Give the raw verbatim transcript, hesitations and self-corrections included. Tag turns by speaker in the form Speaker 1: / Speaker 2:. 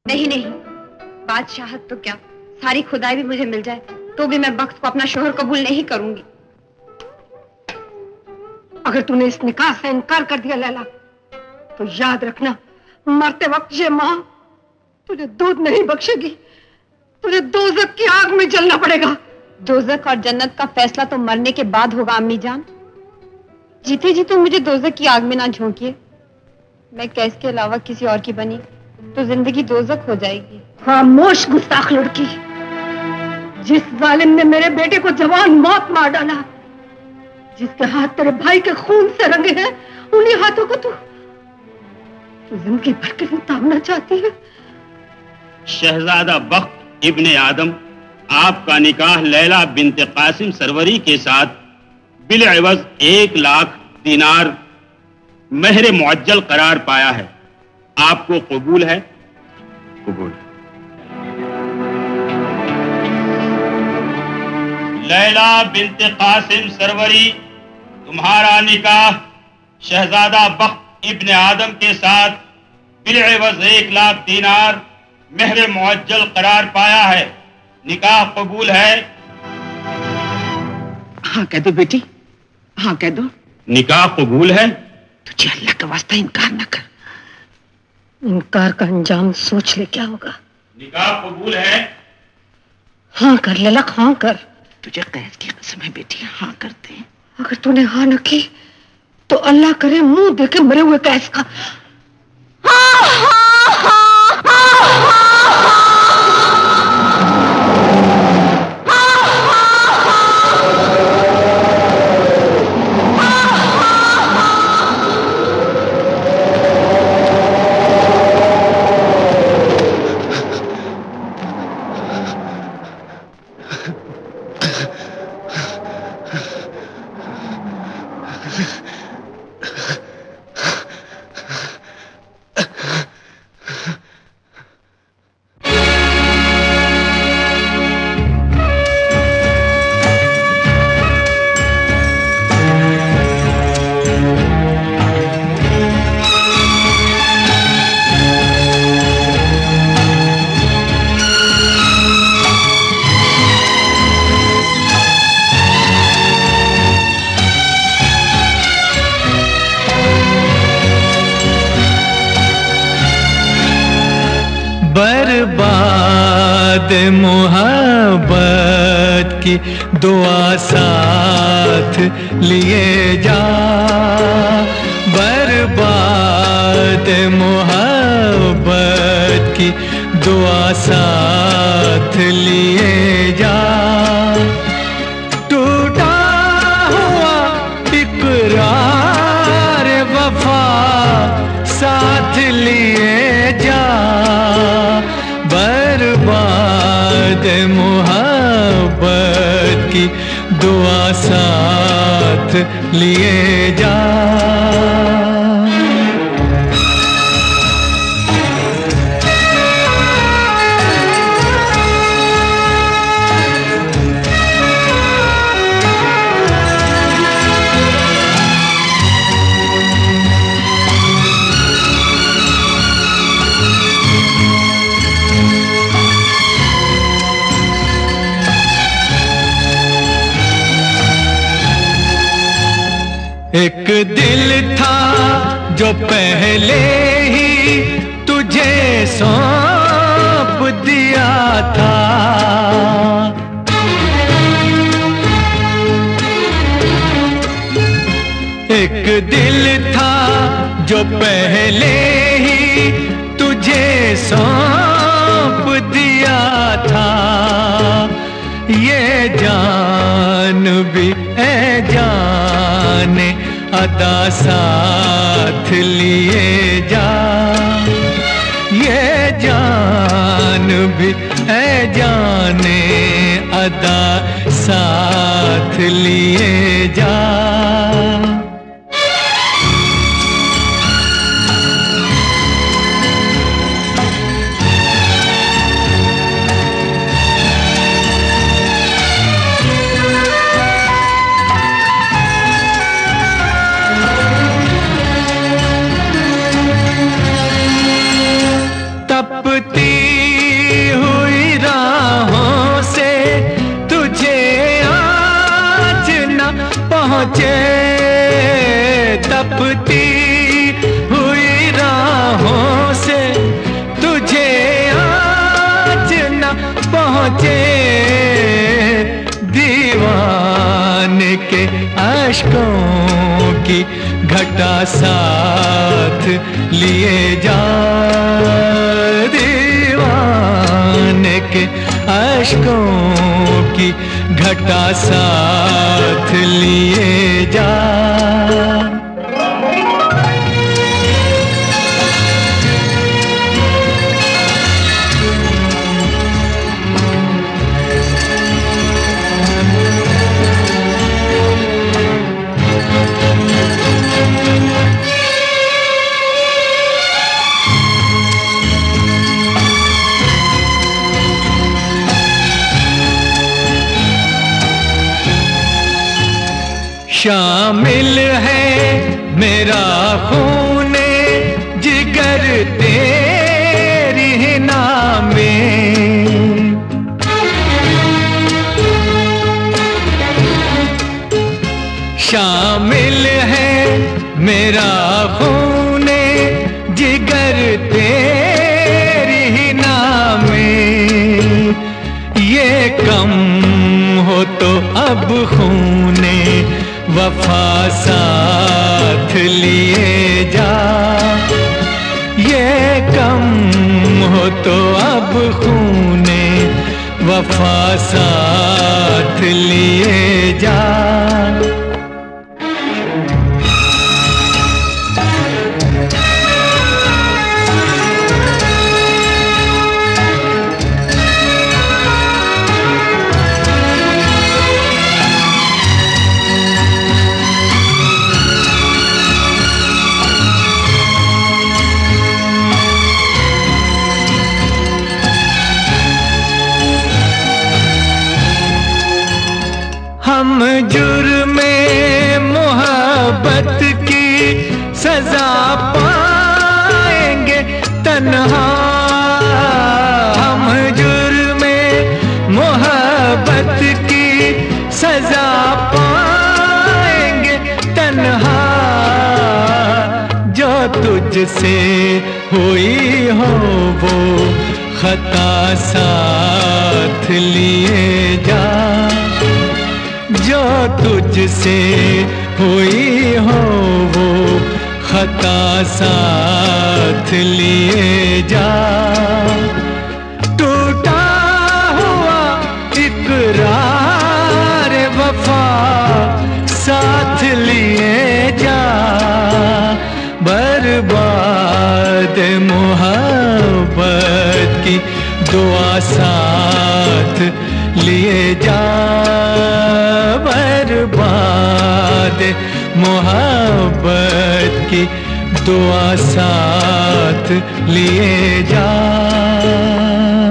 Speaker 1: नहीं नहीं, बादशाहत तो क्या, सारी खुदाई भी मुझे मिल जाए तो भी मैं बख्त को अपना शोहर कबूल नहीं करूंगी।
Speaker 2: अगर तूने इस निकाह से इनकार कर दिया लैला, तो याद रखना मरते वक्त ये माँ तुझे दूध नहीं बख्शेगी, तुझे दोज़ख की आग में जलना पड़ेगा।
Speaker 1: दोज़ख और जन्नत का फैसला तो मरने के बाद होगा अम्मी जान। जीते जी तो मुझे दोज़ख की आग में ना झोंकिए। मैं कैस के अलावा किसी और की बनी तो जिंदगी दोज़ख हो जाएगी।
Speaker 2: खामोश गुस्ताख लड़की, जिस जालिम ने मेरे बेटे को जवान मौत मार डाला, जिसके हाथ तेरे भाई के खून से रंगे हैं, उन्हीं हाथों को तू तू जिंदगी भर के लिए तामना चाहती है।
Speaker 3: शहजादा बख्त इब्ने आदम, आपका निकाह लैला बिन्ते कासिम सरवरी के साथ बिल एवज एक लाख दिनार महर मुअज्जल करार पाया है। आपको कबूल है? कबूल। लैला बिन्ते कासिम सरवरी, तुम्हारा निकाह शहजादा बख्त इब्ने आदम के साथ बिल एवज एक लाख दिनार महर मुअज्जल करार पाया है। निकाह कबूल है?
Speaker 4: हाँ कह दो बेटी, हाँ कह दो।
Speaker 3: निकाह कबूल है?
Speaker 4: तुझे अल्लाह का वास्ता इनकार न कर।
Speaker 2: इनकार का अंजाम सोच ले क्या होगा।
Speaker 3: निकाह कबूल है?
Speaker 2: हाँ कर लैला, हाँ कर।
Speaker 4: तुझे कैस की कसम है बेटी, हाँ करते हैं।
Speaker 2: अगर तूने हाँ न की तो अल्लाह करे मुंह देखे मरे हुए कैस का। हाँ, हाँ, हाँ, हाँ, हाँ।
Speaker 5: बर्बाद मोहब्बत की दुआ साथ लिए जा, बर्बाद मोहब्बत की दुआ साथ लिए जा। टूटा हुआ इकरार वफा साथ लिए जा, बर्बाद मोहब्बत की दुआ साथ लिए जा। एक दिल था जो पहले ही तुझे सौंप दिया था, एक दिल था जो पहले ही तुझे सौंप दिया था। ये जान भी है जाने अदा साथ लिए जा, ये जान भी है जाने अदा साथ लिए जा। तपती पहुंचे दीवाने के अश्कों की घटा साथ लिए जा, दीवाने के अश्कों की घटा साथ लिए जा। शामिल है मेरा खूने जिगर तेरी ही नामे, शामिल है मेरा खूने जिगर तेरी ही नामे। ये कम हो तो अब खूने वफा साथ लिए जा, ये कम हो तो अब खूने वफा साथ लिए जा। हम जुर्मे मोहब्बत की सजा पाएंगे तन्हा, हम जुर्मे मोहब्बत की सजा पाएंगे तन्हा। जो तुझसे हुई हो वो खता साथ लिए जा, जो तुझसे हुई हो वो खता साथ लिए जा। टूटा हुआ इकरार वफा साथ लिए जा, बर्बाद मोहब्बत की दुआ साथ लिए जा, बर्बाद मोहब्बत की दुआ साथ लिए जा।